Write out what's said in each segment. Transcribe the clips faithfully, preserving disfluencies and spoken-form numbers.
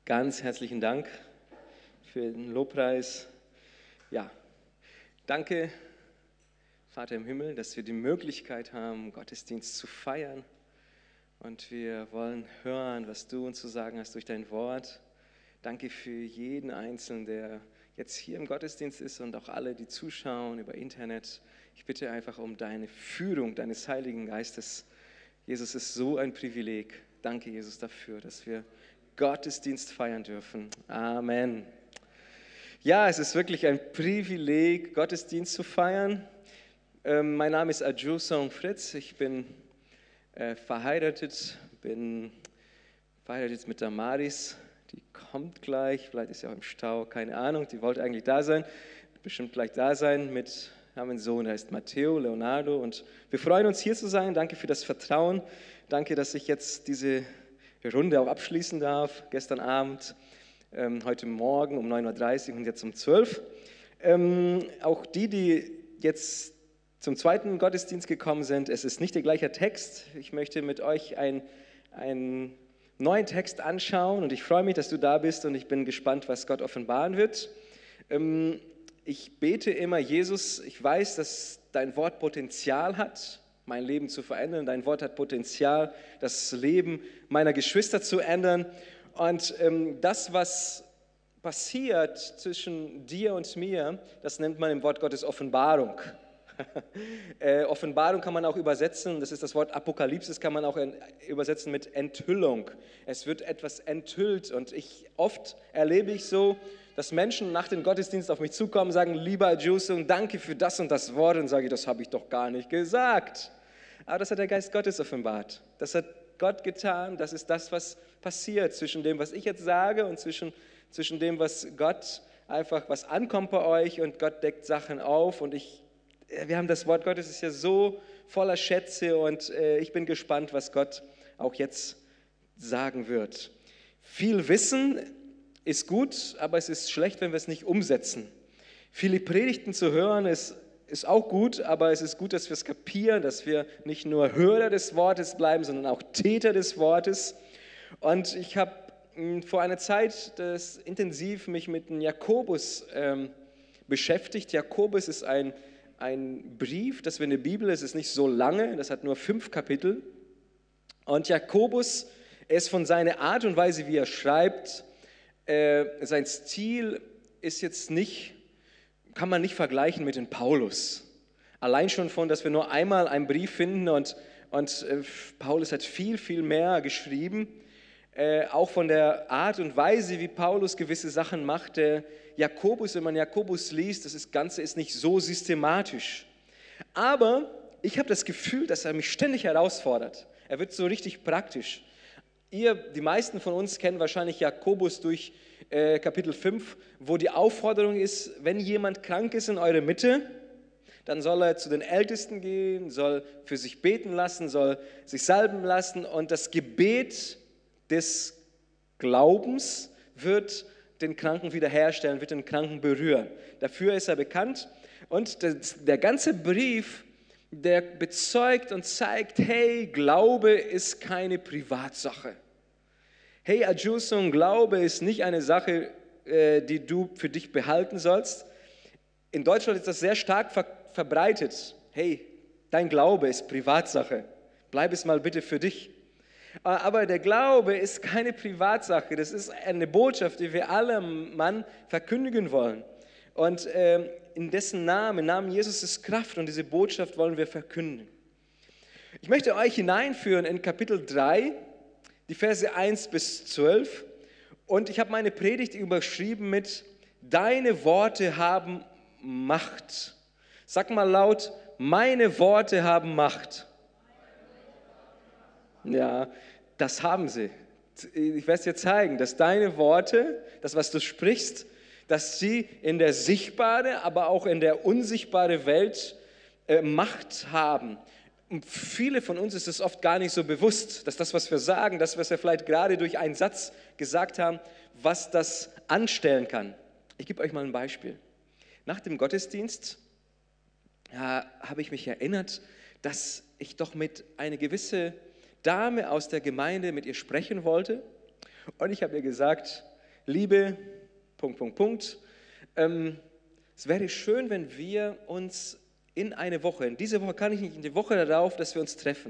Ganz herzlichen Dank für den Lobpreis. Ja, danke, Vater im Himmel, dass wir die Möglichkeit haben, Gottesdienst zu feiern. Und wir wollen hören, was du uns zu sagen hast durch dein Wort. Danke für jeden Einzelnen, der jetzt hier im Gottesdienst ist und auch alle, die zuschauen über Internet. Ich bitte einfach um deine Führung, deines Heiligen Geistes. Jesus, es ist so ein Privileg. Danke, Jesus, dafür, dass wir Gottesdienst feiern dürfen. Amen. Ja, es ist wirklich ein Privileg, Gottesdienst zu feiern. Ähm, mein Name ist Adjou Song Fritz. Ich bin äh, verheiratet, bin verheiratet mit Damaris. Die kommt gleich, vielleicht ist sie auch im Stau, keine Ahnung. Die wollte eigentlich da sein, bestimmt gleich da sein. Mit, haben einen Sohn, der heißt Matteo Leonardo. Und wir freuen uns, hier zu sein. Danke für das Vertrauen. Danke, dass ich jetzt diese Runde auch abschließen darf. Gestern Abend, ähm, heute Morgen um neun Uhr dreißig und jetzt um zwölf Uhr. Ähm, auch die, die jetzt zum zweiten Gottesdienst gekommen sind, es ist nicht der gleiche Text. Ich möchte mit euch ein, einen neuen Text anschauen und ich freue mich, dass du da bist und ich bin gespannt, was Gott offenbaren wird. Ähm, ich bete immer, Jesus, ich weiß, dass dein Wort Potenzial hat, mein Leben zu verändern. Dein Wort hat Potenzial, das Leben meiner Geschwister zu ändern. Und ähm, das, was passiert zwischen dir und mir, das nennt man im Wort Gottes Offenbarung. äh, Offenbarung kann man auch übersetzen, das ist das Wort Apokalypse, das kann man auch in, übersetzen mit Enthüllung. Es wird etwas enthüllt und ich, oft erlebe ich so, dass Menschen nach dem Gottesdienst auf mich zukommen und sagen, lieber Adjou, danke für das und das Wort. Und sage ich, das habe ich doch gar nicht gesagt. Aber das hat der Geist Gottes offenbart. Das hat Gott getan. Das ist das, was passiert zwischen dem, was ich jetzt sage und zwischen, zwischen dem, was Gott einfach, was ankommt bei euch und Gott deckt Sachen auf. Und ich, wir haben das Wort Gottes, ist ja so voller Schätze und äh, ich bin gespannt, was Gott auch jetzt sagen wird. Viel Wissen ist gut, aber es ist schlecht, wenn wir es nicht umsetzen. Viele Predigten zu hören ist Ist auch gut, aber es ist gut, dass wir es kapieren, dass wir nicht nur Hörer des Wortes bleiben, sondern auch Täter des Wortes. Und ich habe vor einer Zeit das intensiv mich mit dem Jakobus ähm, beschäftigt. Jakobus ist ein, ein Brief, das wir in der Bibel, es ist nicht so lange, das hat nur fünf Kapitel. Und Jakobus, er ist von seiner Art und Weise, wie er schreibt, äh, sein Stil ist jetzt nicht, kann man nicht vergleichen mit dem Paulus. Allein schon von, dass wir nur einmal einen Brief finden und, und äh, Paulus hat viel, viel mehr geschrieben. Äh, auch von der Art und Weise, wie Paulus gewisse Sachen macht. Der Jakobus, wenn man Jakobus liest, das ist, Ganze ist nicht so systematisch. Aber ich habe das Gefühl, dass er mich ständig herausfordert. Er wird so richtig praktisch. Ihr, die meisten von uns kennen wahrscheinlich Jakobus durch äh, Kapitel fünf, wo die Aufforderung ist, wenn jemand krank ist in eurer Mitte, dann soll er zu den Ältesten gehen, soll für sich beten lassen, soll sich salben lassen und das Gebet des Glaubens wird den Kranken wiederherstellen, wird den Kranken berühren. Dafür ist er bekannt und das, der ganze Brief, der bezeugt und zeigt, hey, Glaube ist keine Privatsache. Hey, Adjou, Glaube ist nicht eine Sache, äh, die du für dich behalten sollst. In Deutschland ist das sehr stark ver- verbreitet. Hey, dein Glaube ist Privatsache. Bleib es mal bitte für dich. Aber der Glaube ist keine Privatsache. Das ist eine Botschaft, die wir allem Mann verkündigen wollen. Und äh, in dessen Namen, im Namen Jesus ist Kraft und diese Botschaft wollen wir verkünden. Ich möchte euch hineinführen in Kapitel drei, die Verse eins bis zwölf. Und ich habe meine Predigt überschrieben mit Deine Worte haben Macht. Sag mal laut, meine Worte haben Macht. Ja, das haben sie. Ich werde es dir zeigen, dass deine Worte, das, was du sprichst, dass sie in der sichtbaren, aber auch in der unsichtbaren Welt äh, Macht haben. Und viele von uns ist es oft gar nicht so bewusst, dass das, was wir sagen, das, was wir vielleicht gerade durch einen Satz gesagt haben, was das anstellen kann. Ich gebe euch mal ein Beispiel. Nach dem Gottesdienst ja, habe ich mich erinnert, dass ich doch mit einer gewissen Dame aus der Gemeinde mit ihr sprechen wollte. Und ich habe ihr gesagt, Liebe, Punkt, Punkt, Punkt. Ähm, es wäre schön, wenn wir uns in eine Woche, in diese Woche kann ich nicht, in die Woche darauf, dass wir uns treffen.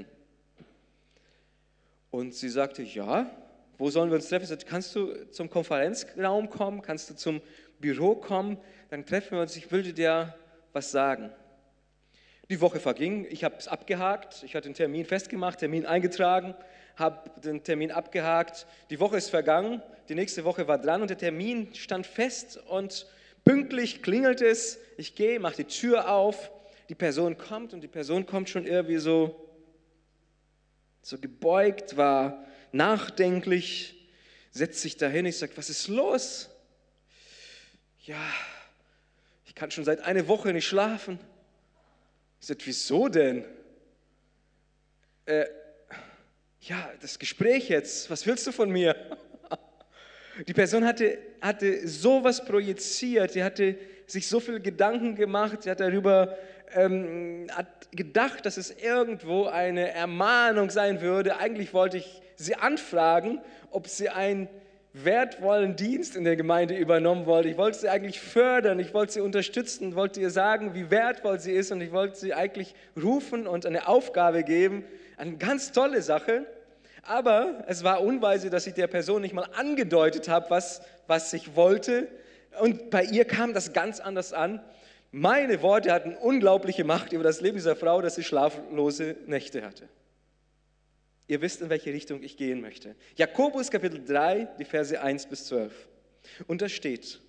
Und sie sagte, ja, wo sollen wir uns treffen? Sie sagte, kannst du zum Konferenzraum kommen, kannst du zum Büro kommen, dann treffen wir uns, ich will dir was sagen. Die Woche verging, ich habe es abgehakt, ich hatte den Termin festgemacht, Termin eingetragen, habe den Termin abgehakt, die Woche ist vergangen, die nächste Woche war dran und der Termin stand fest und pünktlich klingelt es, ich gehe, mache die Tür auf, die Person kommt und die Person kommt schon irgendwie so, so gebeugt, war nachdenklich, setzt sich dahin, ich sage, was ist los? Ja, ich kann schon seit einer Woche nicht schlafen. Ich sage, wieso denn? Äh, ja, das Gespräch jetzt, was willst du von mir? Die Person hatte, hatte sowas projiziert, sie hatte sich so viele Gedanken gemacht, sie hat darüber ähm, hat gedacht, dass es irgendwo eine Ermahnung sein würde. Eigentlich wollte ich sie anfragen, ob sie einen wertvollen Dienst in der Gemeinde übernommen wollte. Ich wollte sie eigentlich fördern, ich wollte sie unterstützen, wollte ihr sagen, wie wertvoll sie ist und ich wollte sie eigentlich rufen und eine Aufgabe geben. Eine ganz tolle Sache. Aber es war unweise, dass ich der Person nicht mal angedeutet habe, was, was ich wollte. Und bei ihr kam das ganz anders an. Meine Worte hatten unglaubliche Macht über das Leben dieser Frau, dass sie schlaflose Nächte hatte. Ihr wisst, in welche Richtung ich gehen möchte. Jakobus Kapitel drei, die Verse eins bis zwölf. Und da steht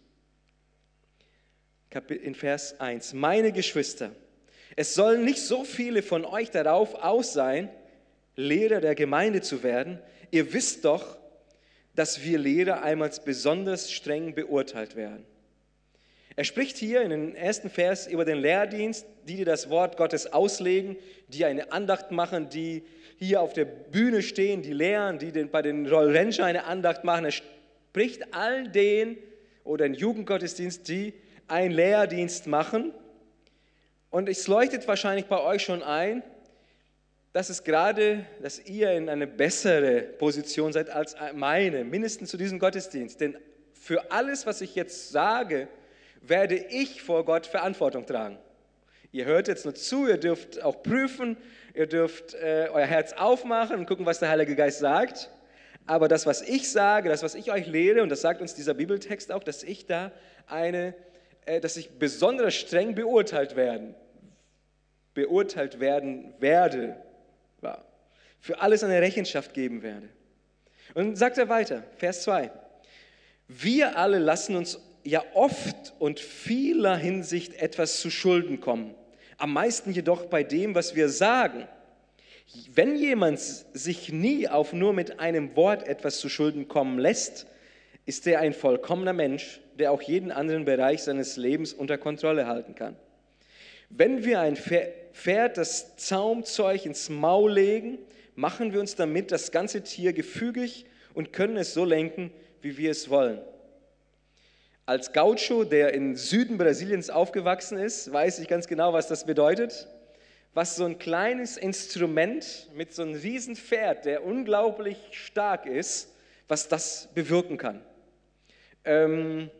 in Vers eins, meine Geschwister, es sollen nicht so viele von euch darauf aus sein, Lehrer der Gemeinde zu werden. Ihr wisst doch, dass wir Lehrer einmal besonders streng beurteilt werden. Er spricht hier in den ersten Vers über den Lehrdienst, die, die das Wort Gottes auslegen, die eine Andacht machen, die hier auf der Bühne stehen, die lehren, die den, bei den Roll Ranger eine Andacht machen. Er spricht all denen oder in Jugendgottesdienst, die einen Lehrdienst machen. Und es leuchtet wahrscheinlich bei euch schon ein, dass es gerade, dass ihr in eine bessere Position seid als meine, mindestens zu diesem Gottesdienst. Denn für alles, was ich jetzt sage, werde ich vor Gott Verantwortung tragen. Ihr hört jetzt nur zu, ihr dürft auch prüfen, ihr dürft äh, euer Herz aufmachen und gucken, was der Heilige Geist sagt. Aber das, was ich sage, das, was ich euch lehre, und das sagt uns dieser Bibeltext auch, dass ich da eine, äh, dass ich besonders streng beurteilt werden, beurteilt werden werde, ja, für alles eine Rechenschaft geben werde. Und dann sagt er weiter, Vers zwei. Wir alle lassen uns ja oft und vieler Hinsicht etwas zu Schulden kommen. Am meisten jedoch bei dem, was wir sagen. Wenn jemand sich nie auf nur mit einem Wort etwas zu Schulden kommen lässt, ist er ein vollkommener Mensch, der auch jeden anderen Bereich seines Lebens unter Kontrolle halten kann. Wenn wir ein Pferd das Zaumzeug ins Maul legen, machen wir uns damit das ganze Tier gefügig und können es so lenken, wie wir es wollen. Als Gaucho, der im Süden Brasiliens aufgewachsen ist, weiß ich ganz genau, was das bedeutet. Was so ein kleines Instrument mit so einem riesen Pferd, der unglaublich stark ist, was das bewirken kann. Ähm,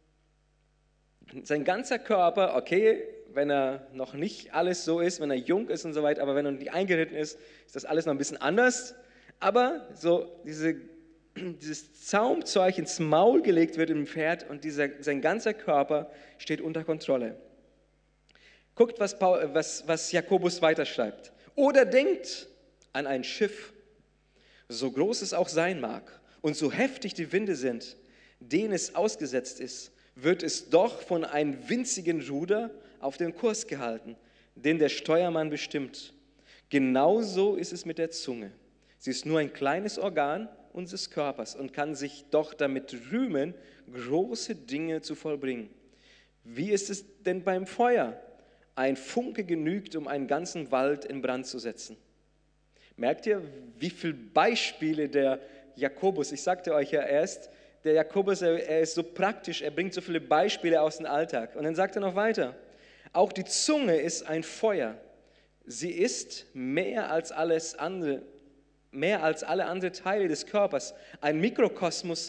sein ganzer Körper, okay, wenn er noch nicht alles so ist, wenn er jung ist und so weiter, aber wenn er noch nicht eingeritten ist, ist das alles noch ein bisschen anders. Aber so diese, dieses Zaumzeug ins Maul gelegt wird im Pferd und dieser, sein ganzer Körper steht unter Kontrolle. Guckt, was, Paul, was, was Jakobus weiterschreibt. Oder denkt an ein Schiff, so groß es auch sein mag und so heftig die Winde sind, denen es ausgesetzt ist, wird es doch von einem winzigen Ruder auf den Kurs gehalten, den der Steuermann bestimmt. Genauso ist es mit der Zunge. Sie ist nur ein kleines Organ unseres Körpers und kann sich doch damit rühmen, große Dinge zu vollbringen. Wie ist es denn beim Feuer? Ein Funke genügt, um einen ganzen Wald in Brand zu setzen. Merkt ihr, wie viele Beispiele der Jakobus, ich sagte euch ja erst, der Jakobus, er, er ist so praktisch, er bringt so viele Beispiele aus dem Alltag. Und dann sagt er noch weiter, auch die Zunge ist ein Feuer. Sie ist mehr als alles andere, mehr als alle anderen Teile des Körpers, ein Mikrokosmos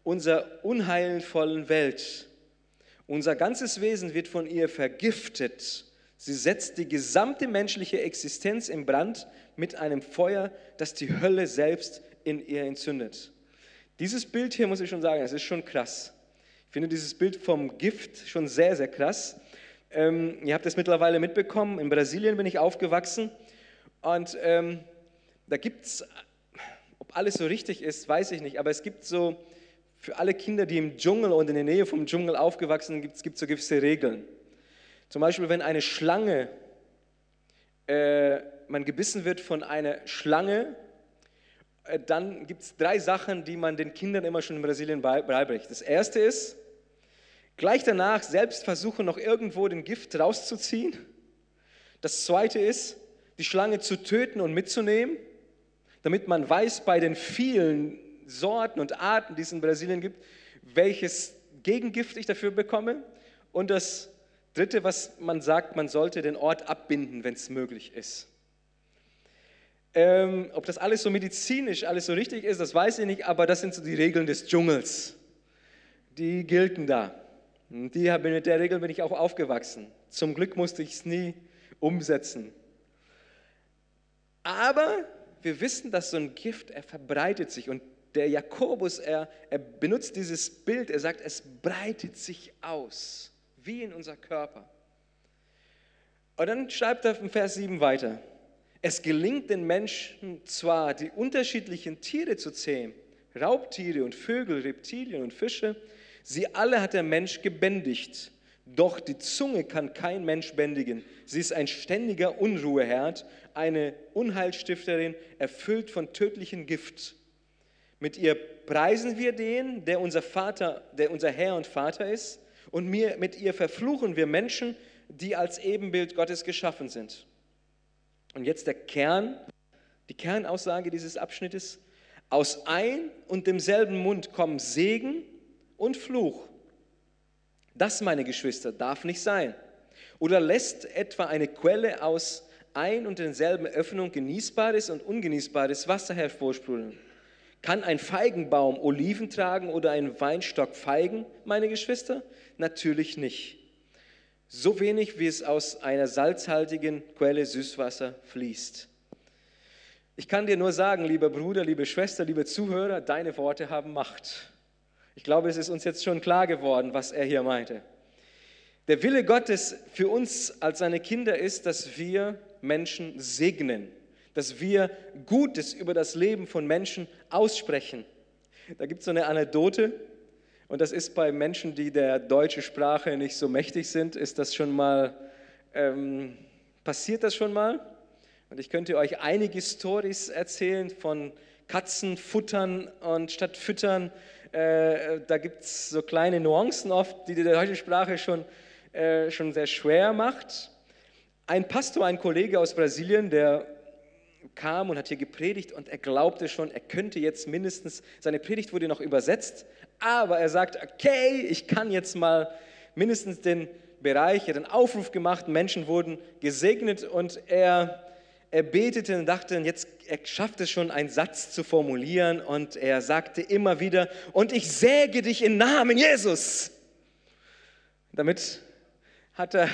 unserer unheilvollen Welt. Unser ganzes Wesen wird von ihr vergiftet. Sie setzt die gesamte menschliche Existenz in Brand mit einem Feuer, das die Hölle selbst in ihr entzündet. Dieses Bild hier, muss ich schon sagen, es ist schon krass. Ich finde dieses Bild vom Gift schon sehr, sehr krass. Ähm, ihr habt es mittlerweile mitbekommen, in Brasilien bin ich aufgewachsen und ähm, da gibt es, ob alles so richtig ist, weiß ich nicht, aber es gibt so, für alle Kinder, die im Dschungel und in der Nähe vom Dschungel aufgewachsen sind, gibt es gibt so gewisse Regeln. Zum Beispiel, wenn eine Schlange, äh, man gebissen wird von einer Schlange, äh, dann gibt es drei Sachen, die man den Kindern immer schon in Brasilien beibringt. Das erste ist, gleich danach selbst versuchen, noch irgendwo den Gift rauszuziehen. Das zweite ist, die Schlange zu töten und mitzunehmen, damit man weiß, bei den vielen Sorten und Arten, die es in Brasilien gibt, welches Gegengift ich dafür bekomme. Und das dritte, was man sagt, man sollte den Ort abbinden, wenn es möglich ist. Ähm, ob das alles so medizinisch, alles so richtig ist, das weiß ich nicht, aber das sind so die Regeln des Dschungels. Die gelten da. Und die, mit der Regel bin ich auch aufgewachsen. Zum Glück musste ich es nie umsetzen. Aber wir wissen, dass so ein Gift, er verbreitet sich. Und der Jakobus, er, er benutzt dieses Bild, er sagt, es breitet sich aus, wie in unser Körper. Und dann schreibt er im Vers sieben weiter. Es gelingt den Menschen zwar, die unterschiedlichen Tiere zu zähmen, Raubtiere und Vögel, Reptilien und Fische, sie alle hat der Mensch gebändigt. Doch die Zunge kann kein Mensch bändigen. Sie ist ein ständiger Unruheherd, eine Unheilstifterin, erfüllt von tödlichem Gift. Mit ihr preisen wir den, der unser Vater, der unser Herr und Vater ist, und mit ihr verfluchen wir Menschen, die als Ebenbild Gottes geschaffen sind. Und jetzt der Kern, die Kernaussage dieses Abschnittes: Aus ein und demselben Mund kommen Segen und Fluch. Das, meine Geschwister, darf nicht sein. Oder lässt etwa eine Quelle aus ein und derselben Öffnung genießbares und ungenießbares Wasser hervorsprudeln? Kann ein Feigenbaum Oliven tragen oder ein Weinstock Feigen, meine Geschwister? Natürlich nicht. So wenig, wie es aus einer salzhaltigen Quelle Süßwasser fließt. Ich kann dir nur sagen, lieber Bruder, liebe Schwester, liebe Zuhörer, deine Worte haben Macht. Ich glaube, es ist uns jetzt schon klar geworden, was er hier meinte. Der Wille Gottes für uns als seine Kinder ist, dass wir Menschen segnen, dass wir Gutes über das Leben von Menschen aussprechen. Da gibt es so eine Anekdote, und das ist bei Menschen, die der deutschen Sprache nicht so mächtig sind, ist das schon mal, ähm, passiert das schon mal. Und ich könnte euch einige Storys erzählen von Katzenfuttern und statt Füttern. Äh, da gibt es so kleine Nuancen oft, die die deutsche Sprache schon, äh, schon sehr schwer macht. Ein Pastor, ein Kollege aus Brasilien, der kam und hat hier gepredigt und er glaubte schon, er könnte jetzt mindestens, seine Predigt wurde noch übersetzt, aber er sagt, okay, ich kann jetzt mal mindestens den Bereich, er hat einen Aufruf gemacht, Menschen wurden gesegnet und er, er betete und dachte, jetzt, er schafft es schon, einen Satz zu formulieren und er sagte immer wieder, und ich säge dich im Namen Jesus. Damit hat er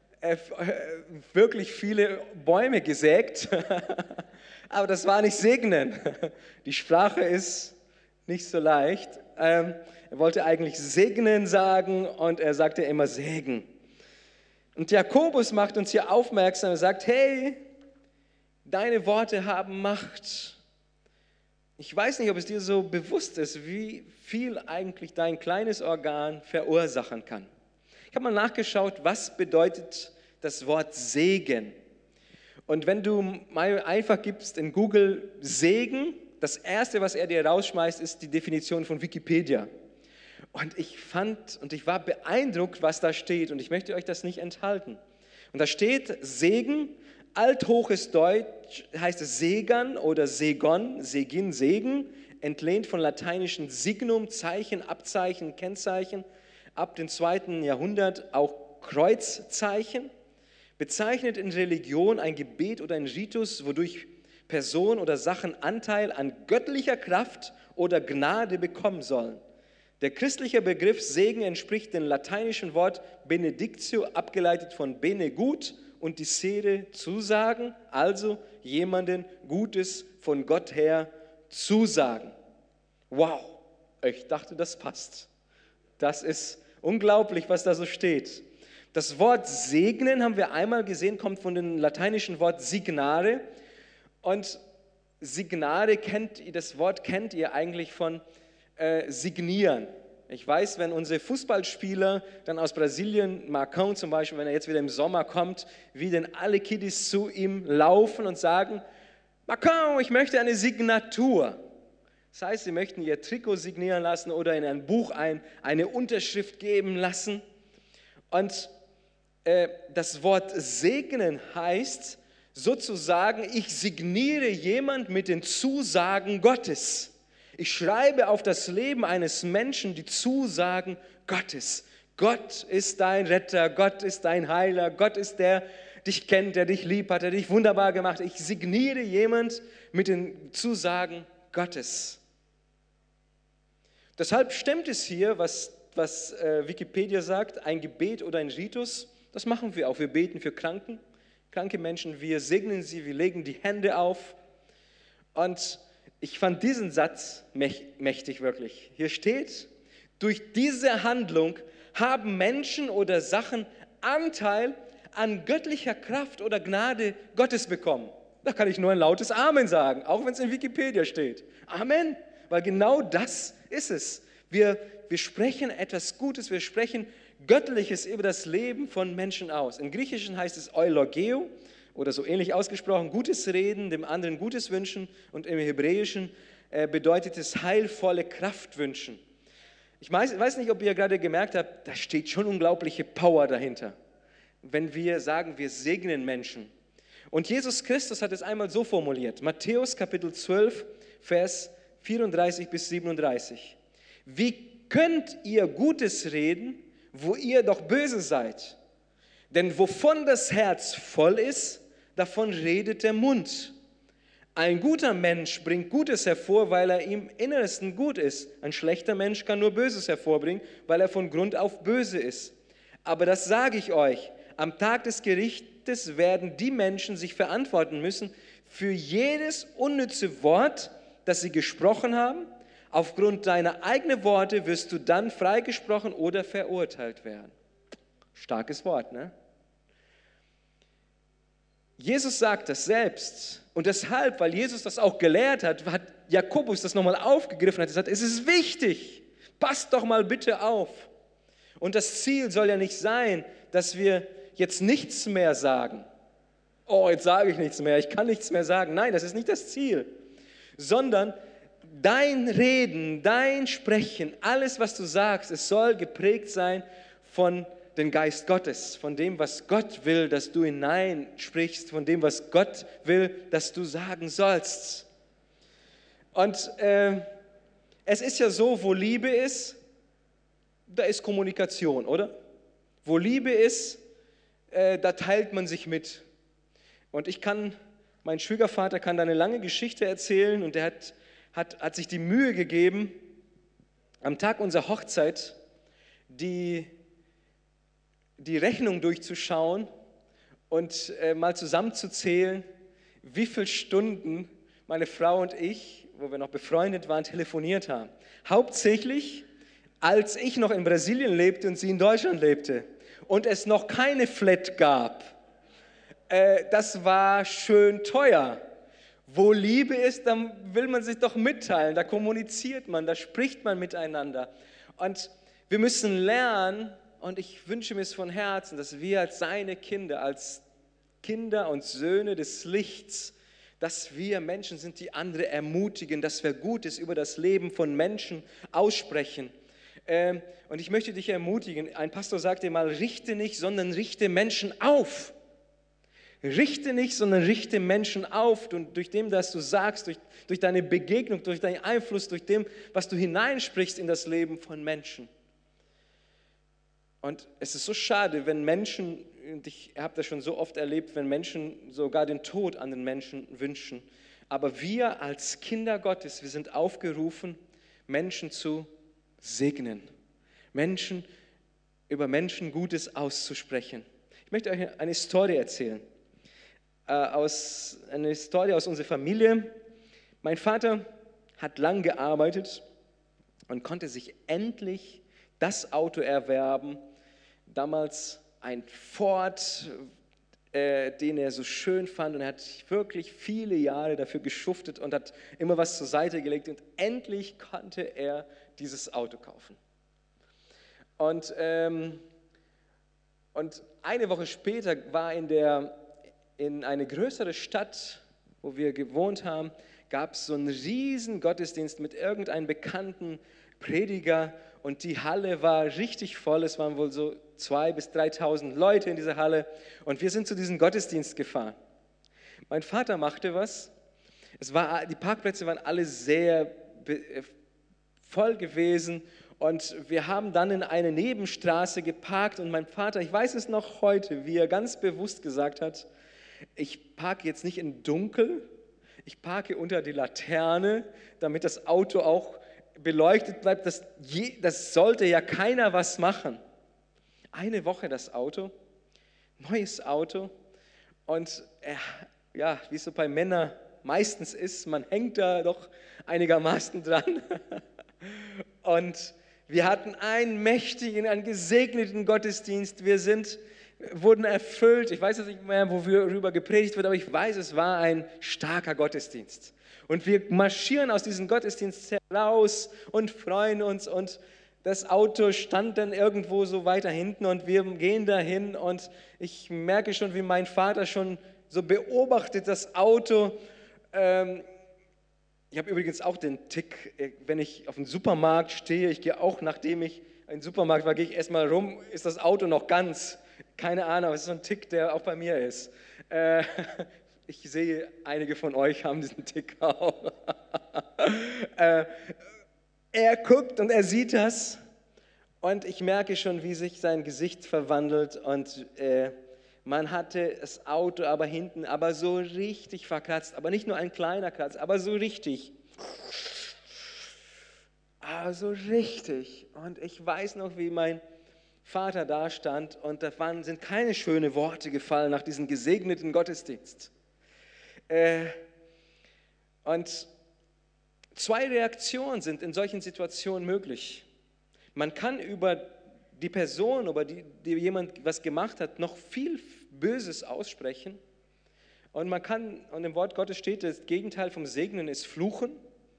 wirklich viele Bäume gesägt, aber das war nicht segnen. Die Sprache ist nicht so leicht. Ähm, er wollte eigentlich segnen sagen und er sagte immer Segen. Und Jakobus macht uns hier aufmerksam und sagt, hey, deine Worte haben Macht. Ich weiß nicht, ob es dir so bewusst ist, wie viel eigentlich dein kleines Organ verursachen kann. Ich habe mal nachgeschaut, was bedeutet das Wort Segen. Und wenn du mal einfach gibst in Google Segen, das Erste, was er dir rausschmeißt, ist die Definition von Wikipedia. Und ich fand und ich war beeindruckt, was da steht. Und ich möchte euch das nicht enthalten. Und da steht Segen, althoches Deutsch heißt es Segern oder Segon, Segin, Segen, entlehnt von lateinischen Signum, Zeichen, Abzeichen, Kennzeichen. Ab dem zweiten Jahrhundert auch Kreuzzeichen, bezeichnet in Religion ein Gebet oder ein Ritus, wodurch Personen oder Sachen Anteil an göttlicher Kraft oder Gnade bekommen sollen. Der christliche Begriff Segen entspricht dem lateinischen Wort benedictio, abgeleitet von bene, gut, und dicere, zusagen, also jemanden Gutes von Gott her zusagen. Wow, ich dachte, das passt. Das ist unglaublich, was da so steht. Das Wort segnen, haben wir einmal gesehen, kommt von dem lateinischen Wort signare. Und signare, kennt ihr, das Wort kennt ihr eigentlich von äh, signieren. Ich weiß, wenn unsere Fußballspieler dann aus Brasilien, Marcão zum Beispiel, wenn er jetzt wieder im Sommer kommt, wie denn alle Kiddies zu ihm laufen und sagen, Marcão, ich möchte eine Signatur. Das heißt, sie möchten ihr Trikot signieren lassen oder in ein Buch ein, eine Unterschrift geben lassen. Und äh, das Wort segnen heißt sozusagen, ich signiere jemand mit den Zusagen Gottes. Ich schreibe auf das Leben eines Menschen die Zusagen Gottes. Gott ist dein Retter, Gott ist dein Heiler, Gott ist der, der dich kennt, der dich lieb hat, der dich wunderbar gemacht hat. Ich signiere jemand mit den Zusagen Gottes. Deshalb stimmt es hier, was, was äh, Wikipedia sagt, ein Gebet oder ein Ritus, das machen wir auch. Wir beten für Kranken, kranke Menschen, wir segnen sie, wir legen die Hände auf. Und ich fand diesen Satz mächtig wirklich. Hier steht, durch diese Handlung haben Menschen oder Sachen Anteil an göttlicher Kraft oder Gnade Gottes bekommen. Da kann ich nur ein lautes Amen sagen, auch wenn es in Wikipedia steht. Amen, weil genau das ist es. Wir, wir sprechen etwas Gutes, wir sprechen Göttliches über das Leben von Menschen aus. Im Griechischen heißt es eulogeo, oder so ähnlich ausgesprochen, Gutes reden, dem anderen Gutes wünschen, und im Hebräischen äh, bedeutet es heilvolle Kraft wünschen. Ich weiß, weiß nicht, ob ihr gerade gemerkt habt, da steht schon unglaubliche Power dahinter, wenn wir sagen, wir segnen Menschen. Und Jesus Christus hat es einmal so formuliert, Matthäus Kapitel zwölf, Vers vierunddreißig bis siebenunddreißig. Wie könnt ihr Gutes reden, wo ihr doch böse seid? Denn wovon das Herz voll ist, davon redet der Mund. Ein guter Mensch bringt Gutes hervor, weil er im Innersten gut ist. Ein schlechter Mensch kann nur Böses hervorbringen, weil er von Grund auf böse ist. Aber das sage ich euch, am Tag des Gerichtes werden die Menschen sich verantworten müssen für jedes unnütze Wort, das sie gesprochen haben. Aufgrund deiner eigenen Worte wirst du dann freigesprochen oder verurteilt werden. Starkes Wort, ne? Jesus sagt das selbst, und deshalb, weil Jesus das auch gelehrt hat, hat Jakobus das nochmal aufgegriffen, hat gesagt, es ist wichtig, passt doch mal bitte auf. Und das Ziel soll ja nicht sein, dass wir jetzt nichts mehr sagen. Oh, jetzt sage ich nichts mehr, ich kann nichts mehr sagen. Nein, das ist nicht das Ziel, sondern dein Reden, dein Sprechen, alles, was du sagst, es soll geprägt sein von den Geist Gottes, von dem, was Gott will, dass du hineinsprichst, von dem, was Gott will, dass du sagen sollst. Und äh, es ist ja so, wo Liebe ist, da ist Kommunikation, oder? Wo Liebe ist, äh, da teilt man sich mit. Und ich kann, mein Schwiegervater kann da eine lange Geschichte erzählen, und der hat, hat, hat sich die Mühe gegeben, am Tag unserer Hochzeit die die Rechnung durchzuschauen und äh, mal zusammenzuzählen, wie viele Stunden meine Frau und ich, wo wir noch befreundet waren, telefoniert haben. Hauptsächlich, als ich noch in Brasilien lebte und sie in Deutschland lebte und es noch keine Flat gab. Äh, das war schön teuer. Wo Liebe ist, dann will man sich doch mitteilen, da kommuniziert man, da spricht man miteinander. Und wir müssen lernen, und ich wünsche mir es von Herzen, dass wir als seine Kinder, als Kinder und Söhne des Lichts, dass wir Menschen sind, die andere ermutigen, dass wir Gutes über das Leben von Menschen aussprechen. Und ich möchte dich ermutigen, ein Pastor sagte mal, richte nicht, sondern richte Menschen auf. Richte nicht, sondern richte Menschen auf, und durch dem, was du sagst, durch, durch deine Begegnung, durch deinen Einfluss, durch dem, was du hineinsprichst in das Leben von Menschen. Und es ist so schade, wenn Menschen, und ich habe das schon so oft erlebt, wenn Menschen sogar den Tod an den Menschen wünschen. Aber wir als Kinder Gottes, wir sind aufgerufen, Menschen zu segnen. Menschen, über Menschen Gutes auszusprechen. Ich möchte euch eine Story erzählen. Äh, aus, eine Story aus unserer Familie. Mein Vater hat lang gearbeitet und konnte sich endlich das Auto erwerben. Damals ein Ford, äh, den er so schön fand, und er hat wirklich viele Jahre dafür geschuftet und hat immer was zur Seite gelegt, und endlich konnte er dieses Auto kaufen. Und, ähm, und eine Woche später war in, der, in eine größere Stadt, wo wir gewohnt haben, gab es so einen riesen Gottesdienst mit irgendeinem bekannten Prediger, und die Halle war richtig voll. Es waren wohl so zweitausend bis dreitausend Leute in dieser Halle, und wir sind zu diesem Gottesdienst gefahren. Mein Vater machte was. Es war, die Parkplätze waren alle sehr voll gewesen, und wir haben dann in eine Nebenstraße geparkt, und mein Vater, ich weiß es noch heute, wie er ganz bewusst gesagt hat, ich parke jetzt nicht im Dunkel, ich parke unter die Laterne, damit das Auto auch beleuchtet bleibt. Das, je, das sollte ja keiner was machen. Eine Woche das Auto, neues Auto, und äh, ja, wie es so bei Männern meistens ist, man hängt da doch einigermaßen dran. Und wir hatten einen mächtigen, einen gesegneten Gottesdienst. Wir sind, wurden erfüllt. Ich weiß jetzt nicht mehr, worüber gepredigt wird, aber ich weiß, es war ein starker Gottesdienst. Und wir marschieren aus diesem Gottesdienst heraus und freuen uns. Und das Auto stand dann irgendwo so weiter hinten, und wir gehen dahin, und ich merke schon, wie mein Vater schon so beobachtet das Auto. Ähm, Ich habe übrigens auch den Tick, wenn ich auf dem Supermarkt stehe, ich gehe auch, nachdem ich in den Supermarkt war, gehe ich erstmal rum, ist das Auto noch ganz? Keine Ahnung, aber es ist so ein Tick, der auch bei mir ist. Äh, ich sehe, einige von euch haben diesen Tick auch. äh, er guckt und er sieht das, und ich merke schon, wie sich sein Gesicht verwandelt, und äh, man hatte das Auto aber hinten, aber so richtig verkratzt, aber nicht nur ein kleiner Kratz, aber so richtig. Aber so richtig. Und ich weiß noch, wie mein Vater da stand, und da waren, sind keine schönen Worte gefallen nach diesem gesegneten Gottesdienst. Äh, und zwei Reaktionen sind in solchen Situationen möglich. Man kann über die Person, über die, die jemand was gemacht hat, noch viel Böses aussprechen. Und man kann, und im Wort Gottes steht, das Gegenteil vom Segnen ist Fluchen.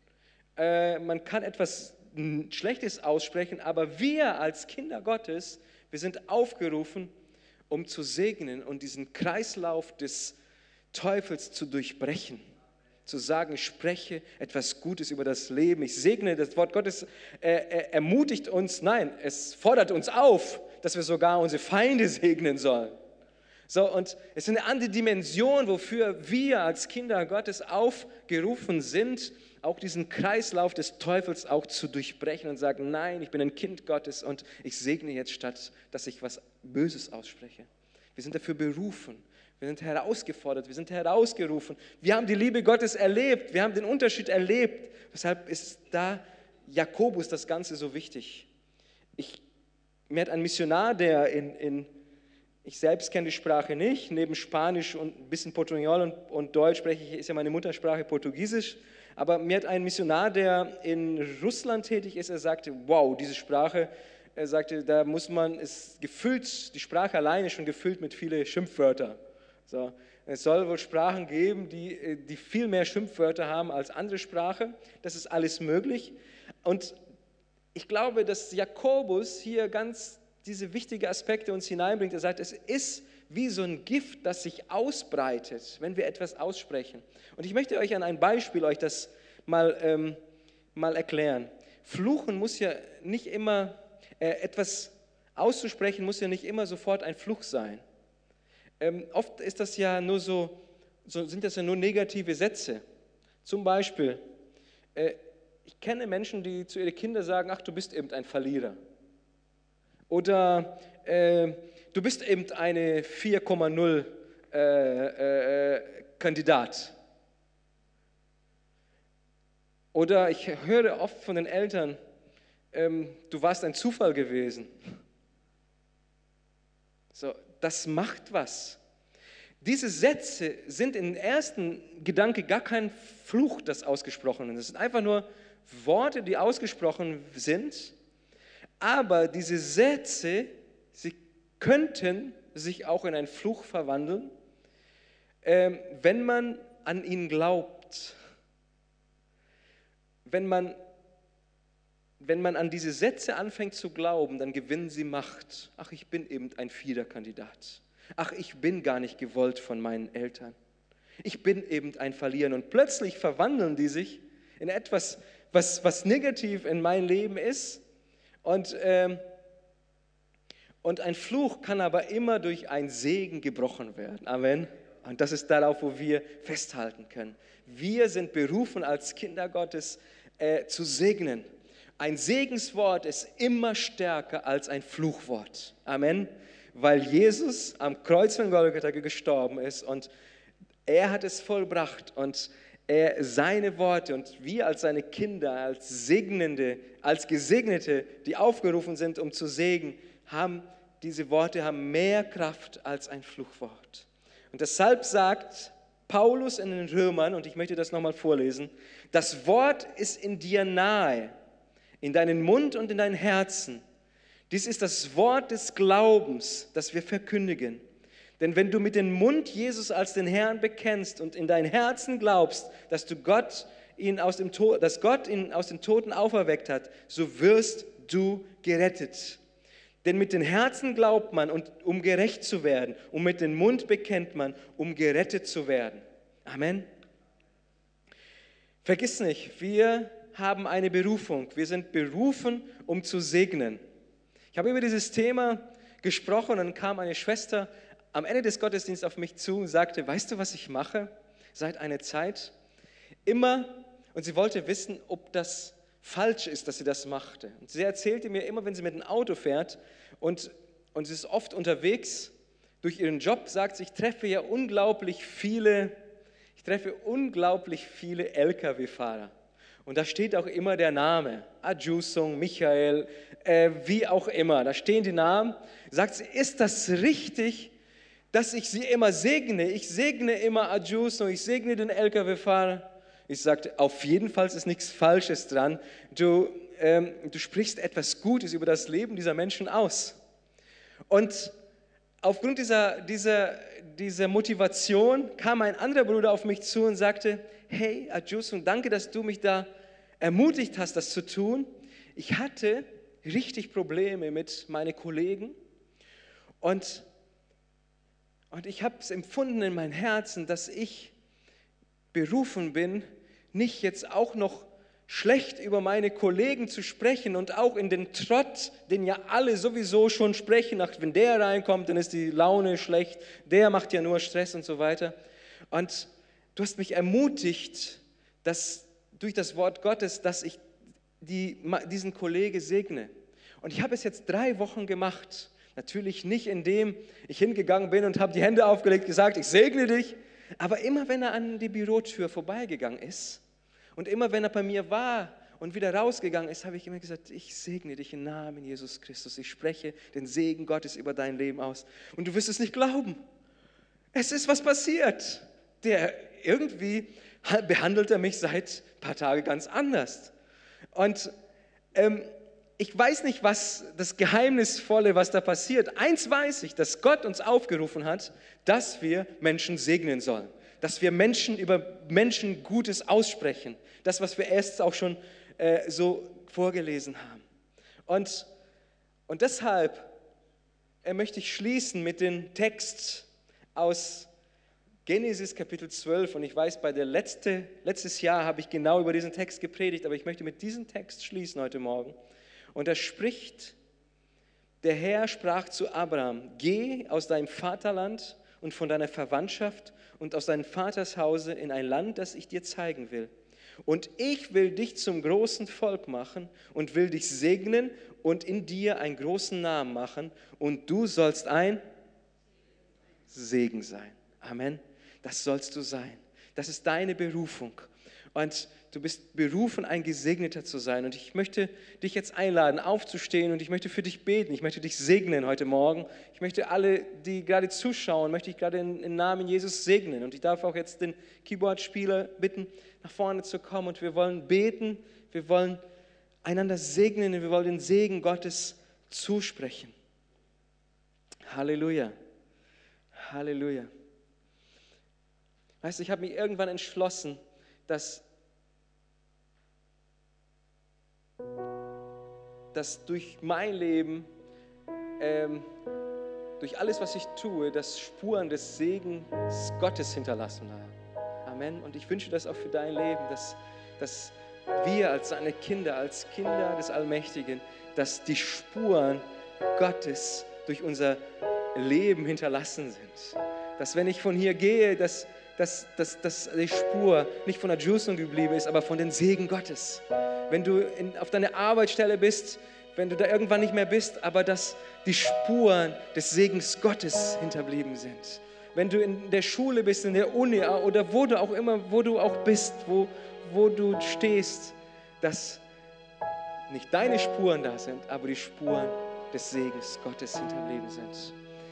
Äh, man kann etwas Schlechtes aussprechen, aber wir als Kinder Gottes, wir sind aufgerufen, um zu segnen und diesen Kreislauf des Teufels zu durchbrechen. Zu sagen, ich spreche etwas Gutes über das Leben, ich segne, das Wort Gottes äh, äh, ermutigt uns, nein, es fordert uns auf, dass wir sogar unsere Feinde segnen sollen. So, und es ist eine andere Dimension, wofür wir als Kinder Gottes aufgerufen sind, auch diesen Kreislauf des Teufels auch zu durchbrechen und sagen, nein, ich bin ein Kind Gottes und ich segne jetzt, statt dass ich was Böses ausspreche. Wir sind dafür berufen. Wir sind herausgefordert, wir sind herausgerufen. Wir haben die Liebe Gottes erlebt, wir haben den Unterschied erlebt. Weshalb ist da Jakobus das Ganze so wichtig? Ich, mir hat ein Missionar, der in, in, ich selbst kenne die Sprache nicht, neben Spanisch und ein bisschen Portugiesisch und, und Deutsch spreche ich, ist ja meine Muttersprache Portugiesisch, aber mir hat ein Missionar, der in Russland tätig ist, er sagte, wow, diese Sprache, er sagte, da muss man, ist gefüllt, die Sprache alleine ist schon gefüllt mit vielen Schimpfwörtern. So, es soll wohl Sprachen geben, die, die viel mehr Schimpfwörter haben als andere Sprachen. Das ist alles möglich. Und ich glaube, dass Jakobus hier ganz diese wichtigen Aspekte uns hineinbringt. Er sagt, es ist wie so ein Gift, das sich ausbreitet, wenn wir etwas aussprechen. Und ich möchte euch an ein Beispiel euch das mal, ähm, mal erklären. Fluchen muss ja nicht immer, äh, etwas auszusprechen muss ja nicht immer sofort ein Fluch sein. Ähm, oft ist das ja nur so, so, sind das ja nur negative Sätze. Zum Beispiel, äh, ich kenne Menschen, die zu ihren Kindern sagen, ach, du bist eben ein Verlierer. Oder äh, du bist eben eine vier Komma null äh, äh, Kandidat. Oder ich höre oft von den Eltern, ähm, du warst ein Zufall gewesen. So, das macht was. Diese Sätze sind im ersten Gedanke gar kein Fluch, das ausgesprochen ist. Es sind einfach nur Worte, die ausgesprochen sind, aber diese Sätze, sie könnten sich auch in einen Fluch verwandeln, ähm, wenn man an ihn glaubt. Wenn man, wenn man an diese Sätze anfängt zu glauben, dann gewinnen sie Macht. Ach, ich bin eben ein Fiederkandidat. Ach, ich bin gar nicht gewollt von meinen Eltern. Ich bin eben ein Verlierer. Und plötzlich verwandeln die sich in etwas, was, was negativ in meinem Leben ist. Und, ähm, und ein Fluch kann aber immer durch einen Segen gebrochen werden. Amen. Und das ist darauf, wo wir festhalten können. Wir sind berufen, als Kinder Gottes äh, zu segnen. Ein Segenswort ist immer stärker als ein Fluchwort. Amen. Weil Jesus am Kreuz von Golgatha gestorben ist und er hat es vollbracht und er, seine Worte und wir als seine Kinder, als Segnende, als Gesegnete, die aufgerufen sind, um zu segnen, haben diese Worte haben mehr Kraft als ein Fluchwort. Und deshalb sagt Paulus in den Römern, und ich möchte das nochmal vorlesen, das Wort ist in dir nahe, in deinen Mund und in dein Herzen. Dies ist das Wort des Glaubens, das wir verkündigen. Denn wenn du mit dem Mund Jesus als den Herrn bekennst und in dein Herzen glaubst, dass, du Gott ihn aus dem Tod, dass Gott ihn aus den Toten auferweckt hat, so wirst du gerettet. Denn mit dem Herzen glaubt man, um gerecht zu werden, und mit dem Mund bekennt man, um gerettet zu werden. Amen. Vergiss nicht, wir haben eine Berufung. Wir sind berufen, um zu segnen. Ich habe über dieses Thema gesprochen und dann kam eine Schwester am Ende des Gottesdienstes auf mich zu und sagte, weißt du, was ich mache seit einer Zeit? Immer, und sie wollte wissen, ob das falsch ist, dass sie das machte. Und sie erzählte mir immer, wenn sie mit dem Auto fährt und, und sie ist oft unterwegs durch ihren Job, sagt sie, ich treffe ja unglaublich viele, ich treffe unglaublich viele L K W-Fahrer. Und da steht auch immer der Name, Adjusung, Michael, äh, wie auch immer, da stehen die Namen. Sagt sie, ist das richtig, dass ich sie immer segne? Ich segne immer Adjusung, ich segne den L K W-Fahrer. Ich sagte, auf jeden Fall ist nichts Falsches dran. Du, ähm, du sprichst etwas Gutes über das Leben dieser Menschen aus. Und aufgrund dieser, dieser, dieser Motivation kam ein anderer Bruder auf mich zu und sagte, hey Adjusung, danke, dass du mich da ermutigt hast, das zu tun. Ich hatte richtig Probleme mit meinen Kollegen und, und ich habe es empfunden in meinem Herzen, dass ich berufen bin, nicht jetzt auch noch schlecht über meine Kollegen zu sprechen und auch in den Trott, den ja alle sowieso schon sprechen, ach, wenn der reinkommt, dann ist die Laune schlecht, der macht ja nur Stress und so weiter. Und du hast mich ermutigt, dass durch das Wort Gottes, dass ich die, diesen Kollegen segne. Und ich habe es jetzt drei Wochen gemacht. Natürlich nicht, indem ich hingegangen bin und habe die Hände aufgelegt, gesagt, ich segne dich. Aber immer, wenn er an die Bürotür vorbeigegangen ist und immer, wenn er bei mir war und wieder rausgegangen ist, habe ich immer gesagt, ich segne dich im Namen Jesus Christus. Ich spreche den Segen Gottes über dein Leben aus. Und du wirst es nicht glauben. Es ist was passiert. Der irgendwie behandelt er mich seit ein paar Tagen ganz anders. Und ähm, ich weiß nicht, was das Geheimnisvolle, was da passiert. Eins weiß ich, dass Gott uns aufgerufen hat, dass wir Menschen segnen sollen. Dass wir Menschen über Menschen Gutes aussprechen. Das, was wir erst auch schon äh, so vorgelesen haben. Und, und deshalb äh, möchte ich schließen mit dem Text aus Genesis Kapitel zwölf. Und ich weiß, bei der letzte, letztes Jahr habe ich genau über diesen Text gepredigt, aber ich möchte mit diesem Text schließen heute Morgen. Und er spricht, der Herr sprach zu Abraham, geh aus deinem Vaterland und von deiner Verwandtschaft und aus deinem Vaters Hause in ein Land, das ich dir zeigen will. Und ich will dich zum großen Volk machen und will dich segnen und in dir einen großen Namen machen. Und du sollst ein Segen sein. Amen. Das sollst du sein. Das ist deine Berufung. Und du bist berufen, ein Gesegneter zu sein. Und ich möchte dich jetzt einladen, aufzustehen, und ich möchte für dich beten. Ich möchte dich segnen heute Morgen. Ich möchte alle, die gerade zuschauen, möchte ich gerade im Namen Jesus segnen. Und ich darf auch jetzt den Keyboard-Spieler bitten, nach vorne zu kommen. Und wir wollen beten, wir wollen einander segnen und wir wollen den Segen Gottes zusprechen. Halleluja. Halleluja. Weißt du, ich habe mich irgendwann entschlossen, dass, dass durch mein Leben, ähm, durch alles, was ich tue, dass Spuren des Segens Gottes hinterlassen haben. Amen. Und ich wünsche das auch für dein Leben, dass, dass wir als seine Kinder, als Kinder des Allmächtigen, dass die Spuren Gottes durch unser Leben hinterlassen sind. Dass wenn ich von hier gehe, dass, dass, dass, dass die Spur nicht von der Jerusalem geblieben ist, aber von den Segen Gottes. Wenn du in, auf deiner Arbeitsstelle bist, wenn du da irgendwann nicht mehr bist, aber dass die Spuren des Segens Gottes hinterblieben sind. Wenn du in der Schule bist, in der Uni oder wo du auch immer, wo du auch bist, wo, wo du stehst, dass nicht deine Spuren da sind, aber die Spuren des Segens Gottes hinterblieben sind.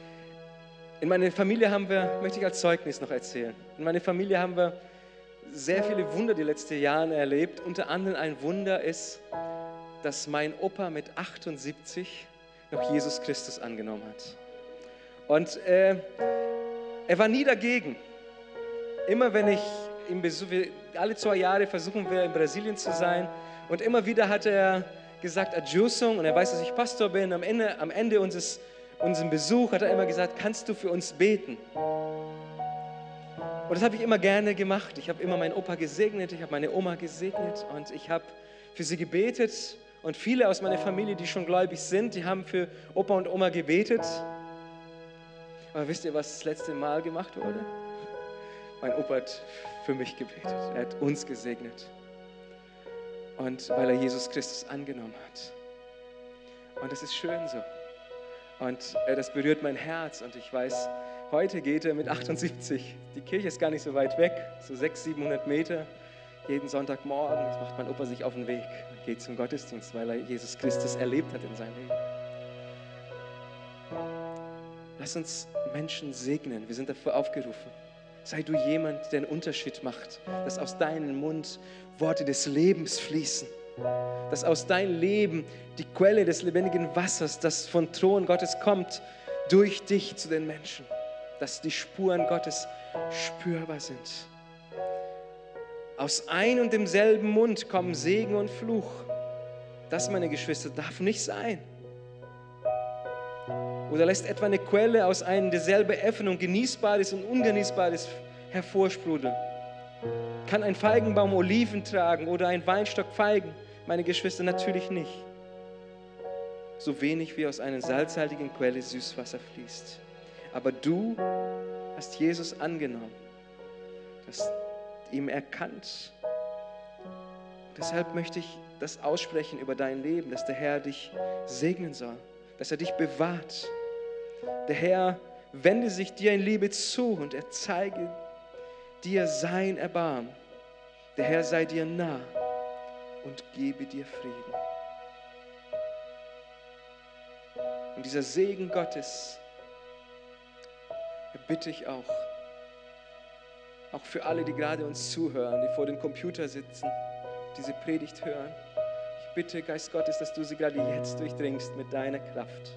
In meiner Familie haben wir, möchte ich als Zeugnis noch erzählen, in meiner Familie haben wir sehr viele Wunder die letzten Jahre erlebt. Unter anderem ein Wunder ist, dass mein Opa mit achtundsiebzig noch Jesus Christus angenommen hat. Und äh, er war nie dagegen. Immer wenn ich ihn besuche, alle zwei Jahre versuchen wir in Brasilien zu sein, und immer wieder hat er gesagt, Adjusung, und er weiß, dass ich Pastor bin. Am Ende, am Ende unseres, unserem Besuch hat er immer gesagt, kannst du für uns beten? Und das habe ich immer gerne gemacht. Ich habe immer meinen Opa gesegnet, ich habe meine Oma gesegnet und ich habe für sie gebetet. Und viele aus meiner Familie, die schon gläubig sind, die haben für Opa und Oma gebetet. Aber wisst ihr, was das letzte Mal gemacht wurde? Mein Opa hat für mich gebetet. Er hat uns gesegnet. Und weil er Jesus Christus angenommen hat. Und das ist schön so. Und äh, das berührt mein Herz. Und ich weiß, heute geht er mit achtundsiebzig. Die Kirche ist gar nicht so weit weg, so sechshundert, siebenhundert Meter. Jeden Sonntagmorgen macht mein Opa sich auf den Weg und geht zum Gottesdienst, weil er Jesus Christus erlebt hat in seinem Leben. Lass uns Menschen segnen. Wir sind dafür aufgerufen. Sei du jemand, der einen Unterschied macht, dass aus deinem Mund Worte des Lebens fließen, dass aus deinem Leben die Quelle des lebendigen Wassers, das vom Thron Gottes kommt, durch dich zu den Menschen, dass die Spuren Gottes spürbar sind. Aus ein und demselben Mund kommen Segen und Fluch. Das, meine Geschwister, darf nicht sein. Oder lässt etwa eine Quelle aus einer derselben Öffnung Genießbares und Ungenießbares hervorsprudeln? Kann ein Feigenbaum Oliven tragen oder ein Weinstock Feigen? Meine Geschwister, natürlich nicht. So wenig wie aus einer salzhaltigen Quelle Süßwasser fließt. Aber du hast Jesus angenommen, hast ihm erkannt. Deshalb möchte ich das aussprechen über dein Leben, dass der Herr dich segnen soll, dass er dich bewahrt. Der Herr wende sich dir in Liebe zu und er zeige dir sein Erbarmen. Der Herr sei dir nah und gebe dir Frieden. Und dieser Segen Gottes, bitte ich auch, auch für alle, die gerade uns zuhören, die vor dem Computer sitzen, diese Predigt hören. Ich bitte, Geist Gottes, dass du sie gerade jetzt durchdringst mit deiner Kraft.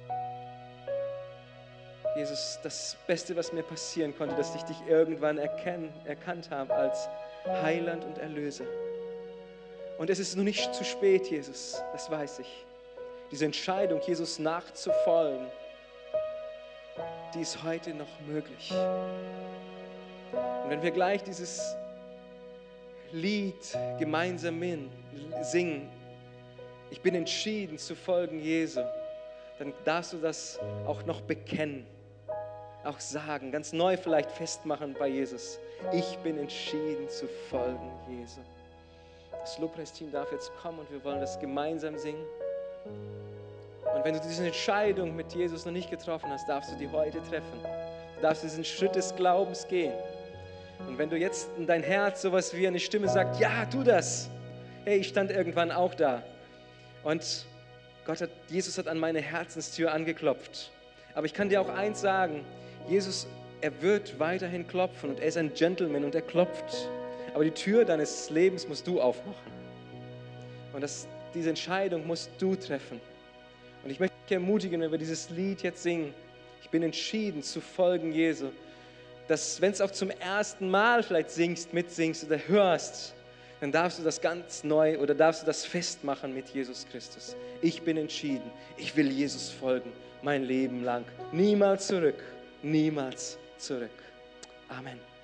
Jesus, das Beste, was mir passieren konnte, dass ich dich irgendwann erkennen, erkannt habe als Heiland und Erlöser. Und es ist noch nicht zu spät, Jesus, das weiß ich. Diese Entscheidung, Jesus nachzufolgen, die ist heute noch möglich. Und wenn wir gleich dieses Lied gemeinsam singen, ich bin entschieden zu folgen Jesu, dann darfst du das auch noch bekennen, auch sagen, ganz neu vielleicht festmachen bei Jesus. Ich bin entschieden zu folgen Jesu. Das Lobpreisteam darf jetzt kommen und wir wollen das gemeinsam singen. Und wenn du diese Entscheidung mit Jesus noch nicht getroffen hast, darfst du die heute treffen. Du darfst diesen Schritt des Glaubens gehen. Und Und wenn du jetzt in dein Herz sowas wie eine Stimme sagt, ja, tu das. Hey, ich stand irgendwann auch da. Und Gott hat, Jesus hat an meine Herzenstür angeklopft. Aber ich kann dir auch eins sagen, Jesus, er wird weiterhin klopfen und er ist ein Gentleman und er klopft. Aber die Tür deines Lebens musst du aufmachen. Und das, diese Entscheidung musst du treffen. Und ich möchte dich ermutigen, wenn wir dieses Lied jetzt singen, ich bin entschieden zu folgen Jesu, dass wenn es auch zum ersten Mal vielleicht singst, mitsingst oder hörst, dann darfst du das ganz neu oder darfst du das festmachen mit Jesus Christus. Ich bin entschieden, ich will Jesus folgen, mein Leben lang. Niemals zurück, niemals zurück. Amen.